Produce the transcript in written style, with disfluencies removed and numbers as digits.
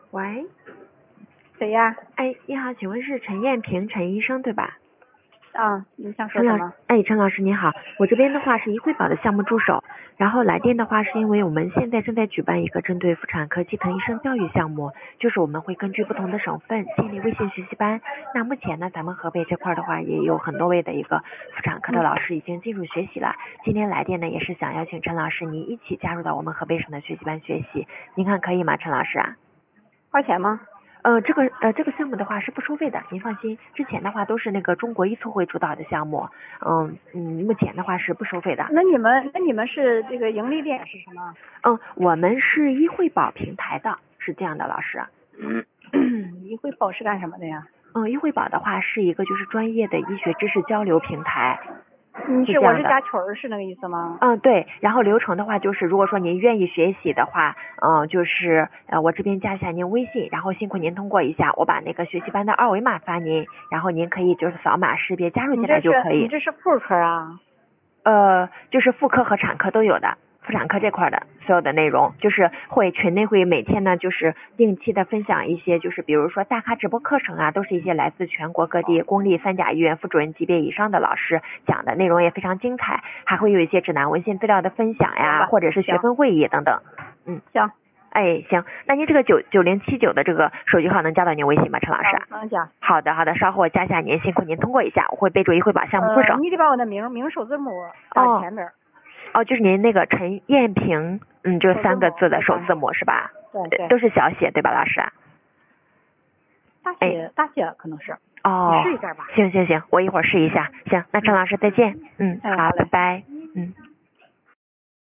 喂， 谁呀？ 哎，你好，请问是陈艳萍陈医生对吧？ 啊，你想说什么？ 陈老师你好，我这边的话是医惠保的项目助手，然后来电的话是因为我们现在正在举办一个针对妇产科基层医生教育项目，就是我们会根据不同的省份建立微信学习班。那目前呢，咱们河北这块的话也有很多位的一个妇产科的老师已经进入学习了。今天来电呢也是想邀请陈老师您一起加入到我们河北省的学习班学习，您看可以吗，陈老师啊？ 花钱吗？ 这个项目的话是不收费的，您放心。之前的话都是那个中国医促会主导的项目，目前的话是不收费的。 那你们是这个盈利点是什么？ 我们是医惠保平台的，是这样的，老师。 医惠保是干什么的呀？ 医惠保的话是一个就是专业的医学知识交流平台。 是我是加群儿是那个意思吗？ 对，然后流程的话就是如果说您愿意学习的话，就是我这边加一下您微信，然后辛苦您通过一下，我把那个学习班的二维码发您，然后您可以就是扫码识别加入进来就可以。 你这是妇科啊？ 就是妇科和产科都有的。妇产科这块的所有的内容，就是群内会每天呢，就是定期的分享一些，就是比如说大咖直播课程啊，都是一些来自全国各地公立三甲医院副主任级别以上的老师讲的内容也非常精彩，还会有一些指南文献资料的分享呀，或者是学分会议等等。 行。 哎，行，那您这个9079的这个手机号能加到您微信吗，陈老师？ 能加。 好的，稍后我加下您，辛苦您通过一下，我会备注医惠保项目助手。 你得把我的名首字母打前面。 就是您那个陈艳萍，这3个字的首字母是吧？ 对， 都是小写对吧，老师？ 大写可能是。 你试一下吧。 行，我一会儿试一下。行，那陈老师再见。好，拜拜。